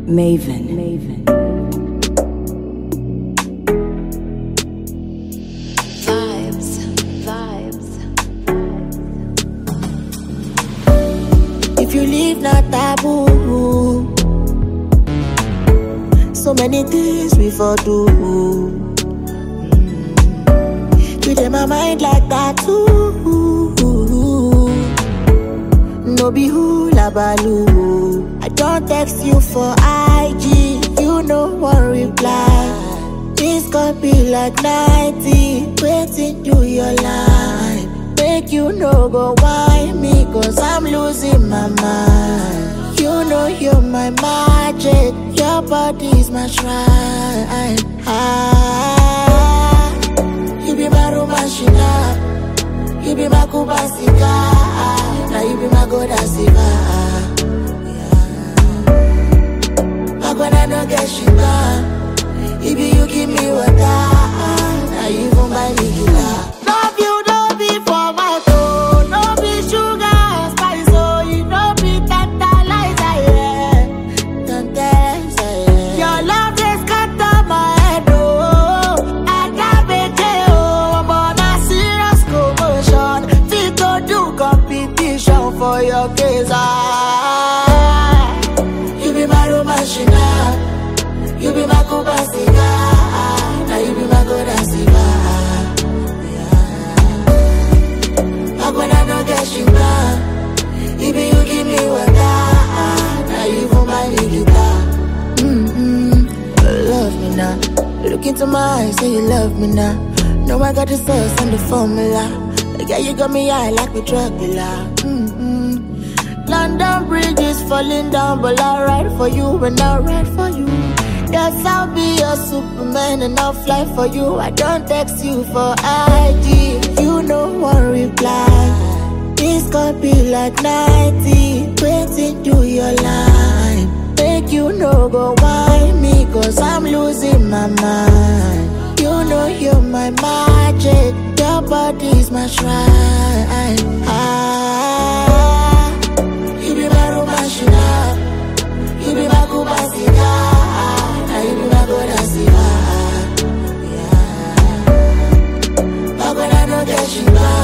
Maven. Vibes. If you leave, not taboo. So many things we for do. You in my mind like that too. No be hula baloo. I don't text you for IG. You no one reply. This could be like 90. Waiting to your line. Make you no go whine me, cause I'm losing my mind. You know you're my magic. Your body's my shrine. You be my romashina. You be my kubasika. Now you be my godasiva. I gonna no get shiba. If you give me water, now you gon' buy me guitar. Love you, don't be for my soul. No be sugar, spice, so you don't be tantalizer, yeah. Tantalizer, yeah. Your love just cut on my head, oh. I got better, oh. But a serious commotion. Fit to do competition for your case, You be my romashina. You be my kubasika. Now you be my godasiva. I gonna no get shiba. If you give me water, now you for my guitar. Love me now. Look into my eyes, say you love me now. Know I got the sauce and the formula. Yeah, you got me high like we drug dealer. London Bridge is falling down, but I'll ride for you and I'll ride for you. Yes, I'll be your Superman and I'll fly for you. I don't text you for IG. You no one reply. This could be like 90. Waiting to your line. Make you no go whine me, cause I'm losing my mind. You know you're my magic. Your body's my shrine. You be my romashina. You be my kubasika. You be my godasiva. I gonna no get shiba.